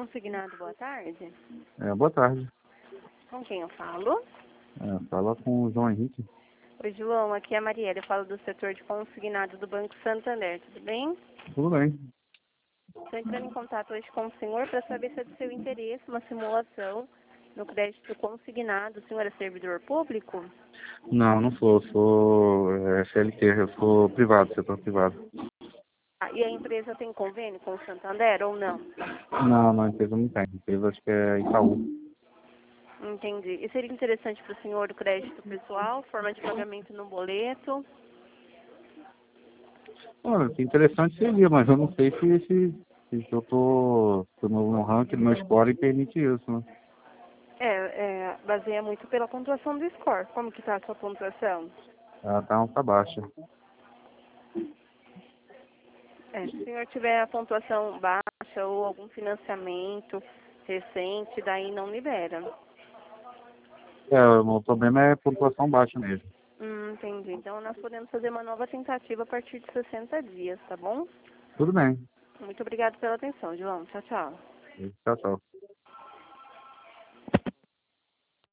Consignado, boa tarde. Boa tarde. Com quem eu falo? Fala com o João Henrique. Oi, João, aqui é a Mariela, eu falo do setor de consignado do Banco Santander, tudo bem? Tudo bem. Estou entrando em contato hoje com o senhor para saber se é do seu interesse uma simulação no crédito consignado. O senhor é servidor público? Não, não sou CLT, eu sou privado, setor privado. E a empresa tem convênio com o Santander ou não? Não, a empresa não tem. A empresa acho que é Itaú. Entendi. E seria interessante para o senhor o crédito pessoal, forma de pagamento no boleto? Olha, que interessante seria, mas eu não sei se eu tô no ranking, no meu score permite isso, né? Baseia muito pela pontuação do score. Como que está a sua pontuação? Ela tá baixa. Se o senhor tiver a pontuação baixa ou algum financiamento recente, daí não libera. O problema é pontuação baixa mesmo. Entendi. Então nós podemos fazer uma nova tentativa a partir de 60 dias, tá bom? Tudo bem. Muito obrigada pela atenção, João. Tchau, tchau. Tchau, tchau.